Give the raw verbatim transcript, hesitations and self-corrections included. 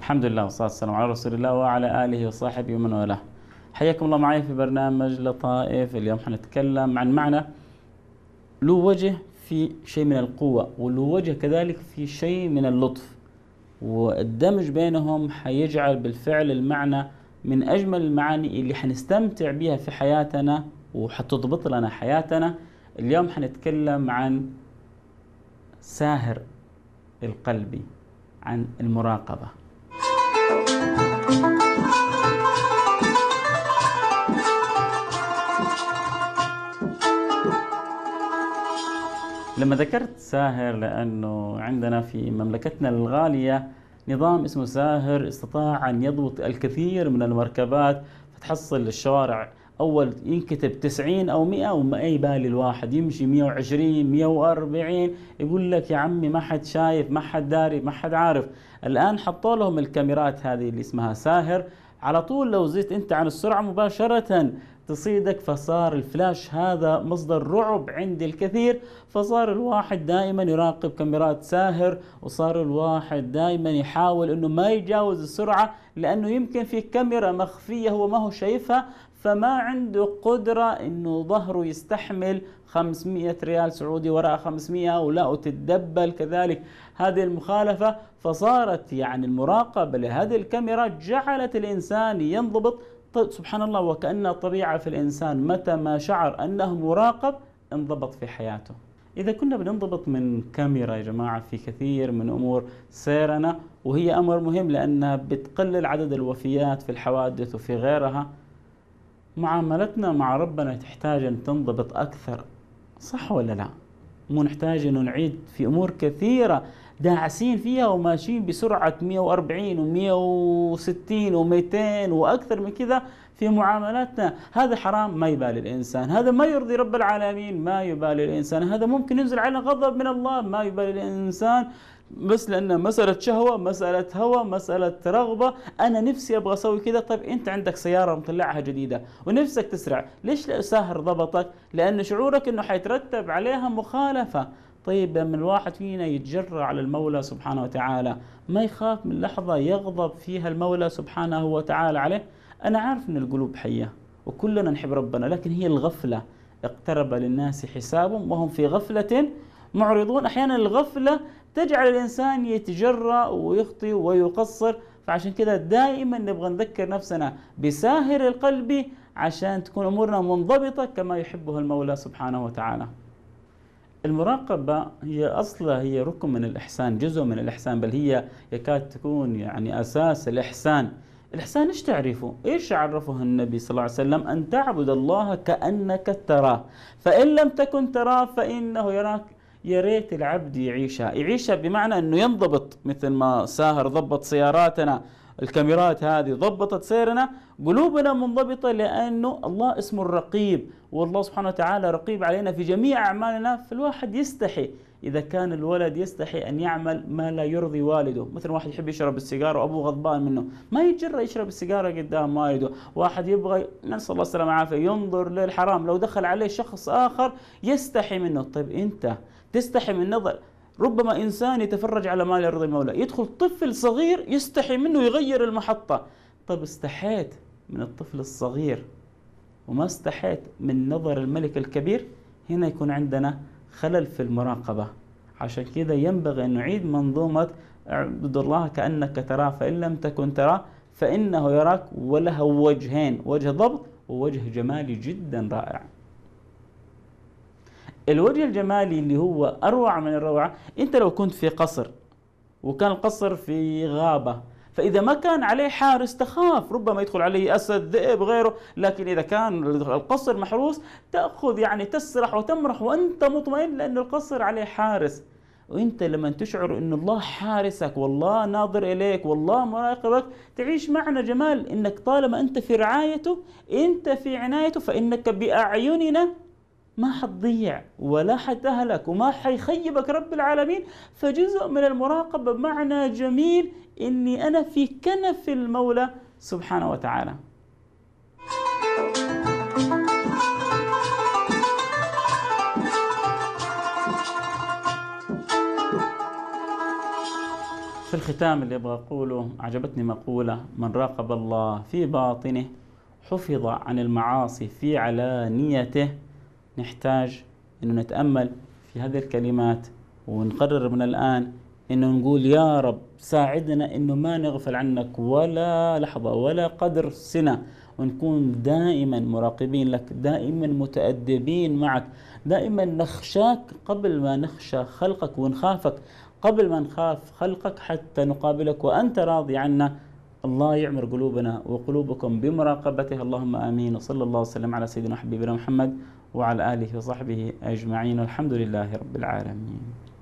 الحمد لله والصلاة والسلام على رسول الله وعلى آله وصحبه ومن والاه. حياكم الله معي في برنامج لطائف. اليوم حنتكلم عن معنى له وجه في شيء من القوة وله وجه كذلك في شيء من اللطف، والدمج بينهم حيجعل بالفعل المعنى من أجمل المعاني اللي حنستمتع بها في حياتنا وحتضبط لنا حياتنا. اليوم حنتكلم عن ساهر القلب، عن المراقبة. لما ذكرت ساهر لأنه عندنا في مملكتنا الغالية نظام اسمه ساهر استطاع أن يضبط الكثير من المركبات، فتحصل الشوارع أول ينكتب تسعين أو مئة وما يبالي الواحد يمشي مئة وعشرين مئة وأربعين، يقول لك يا عمي ما حد شايف ما حد داري ما حد عارف. الآن حطوا لهم الكاميرات هذه اللي اسمها ساهر، على طول لو زدت أنت عن السرعة مباشرة تصيدك، فصار الفلاش هذا مصدر رعب عند الكثير، فصار الواحد دائما يراقب كاميرات ساهر، وصار الواحد دائما يحاول انه ما يجاوز السرعة، لانه يمكن في كاميرا مخفية هو ما هو شايفها، فما عنده قدرة انه ظهره يستحمل خمسمئة ريال سعودي وراء خمسمئة ولا وتتدبل كذلك هذه المخالفة. فصارت يعني المراقبة لهذه الكاميرا جعلت الإنسان ينضبط. سبحان الله، وكأن طبيعة في الإنسان متى ما شعر أنه مراقب انضبط في حياته. إذا كنا بننضبط من كاميرا يا جماعة في كثير من أمور سيرنا، وهي أمر مهم لأنها بتقلل عدد الوفيات في الحوادث وفي غيرها، معاملتنا مع ربنا تحتاج أن تنضبط أكثر، صح ولا لا؟ مو نحتاج أن نعيد في أمور كثيرة داعسين فيها وماشيين بسرعة مئة وأربعين ومئة وستين ومئتين وأكثر من كذا في معاملاتنا. هذا حرام ما يبالي الإنسان، هذا ما يرضي رب العالمين ما يبالي الإنسان، هذا ممكن ينزل على غضب من الله ما يبالي الإنسان، بس لأن مسألة شهوة مسألة هوى مسألة رغبة، أنا نفسي أبغى أسوي كذا. طيب أنت عندك سيارة مطلعها جديدة ونفسك تسرع، ليش لا ساهر ضبطك؟ لأن شعورك أنه حيترتب عليها مخالفة. طيب لما الواحد فينا يتجرأ على المولى سبحانه وتعالى ما يخاف من لحظة يغضب فيها المولى سبحانه وتعالى عليه. أنا عارف أن القلوب حية وكلنا نحب ربنا، لكن هي الغفلة، اقترب للناس حسابهم وهم في غفلة معرضون. أحيانا الغفلة تجعل الإنسان يتجرأ ويخطئ ويقصر، فعشان كده دائما نبغى نذكر نفسنا بساهر القلب عشان تكون أمورنا منضبطة كما يحبه المولى سبحانه وتعالى. المراقبة هي أصلا هي ركن من الإحسان، جزء من الإحسان، بل هي يكاد تكون يعني أساس الإحسان. الإحسان إيش تعرفه؟ إيش عرفه النبي صلى الله عليه وسلم؟ أن تعبد الله كأنك تراه، فإن لم تكن تراه فإنه يراك. يا ريت العبد يعيشها، يعيشها بمعنى أنه ينضبط مثل ما ساهر ضبط سياراتنا، الكاميرات هذه ضبطت سيرنا، قلوبنا منضبطة لأنه الله اسمه الرقيب، والله سبحانه وتعالى رقيب علينا في جميع أعمالنا. فالواحد يستحي إذا كان الولد يستحي أن يعمل ما لا يرضي والده، مثل واحد يحب يشرب السيجارة وأبوه غضبان منه ما يتجرأ يشرب السيجارة قدام والده. واحد يبغى نسأل الله السلامة والعافية ينظر للحرام، لو دخل عليه شخص آخر يستحي منه. طيب أنت تستحي من نظر؟ ربما إنسان يتفرج على ما لا يرضي المولى، يدخل طفل صغير يستحي منه يغير المحطة. طيب استحيت من الطفل الصغير وما استحيت من نظر الملك الكبير، هنا يكون عندنا خلل في المراقبة. عشان كذا ينبغي أن نعيد منظومة اعبد الله كأنك تراه فإن لم تكن تراه فإنه يراك، وله وجهين، وجه ضبط ووجه جمالي جدا رائع. الوجه الجمالي اللي هو أروع من الروعة، أنت لو كنت في قصر وكان القصر في غابة، فإذا ما كان عليه حارس تخاف ربما يدخل عليه أسد ذئب غيره، لكن إذا كان القصر محروس تأخذ يعني تسرح وتمرح وأنت مطمئن لأن القصر عليه حارس. وأنت لما تشعر أن الله حارسك والله ناظر إليك والله مراقبك، تعيش معنى جمال أنك طالما أنت في رعايته أنت في عنايته، فإنك بأعيننا ما حتضيع ولا حتهلك وما حيخيبك رب العالمين. فجزء من المراقبة بمعنى جميل إني أنا في كنف المولى سبحانه وتعالى. في الختام اللي أبغى أقوله، عجبتني مقولة: من راقب الله في باطنه حفظ عن المعاصي في علانيته. نحتاج أنه نتأمل في هذه الكلمات ونقرر من الآن أنه نقول: يا رب ساعدنا أنه ما نغفل عنك ولا لحظة ولا قدر سنة، ونكون دائما مراقبين لك، دائما متأدبين معك، دائما نخشاك قبل ما نخشى خلقك، ونخافك قبل ما نخاف خلقك، حتى نقابلك وأنت راضي عنا. الله يعمر قلوبنا وقلوبكم بمراقبته، اللهم آمين. وصلى الله وسلم على سيدنا حبيبنا محمد وعلى آله وصحبه أجمعين، والحمد لله رب العالمين.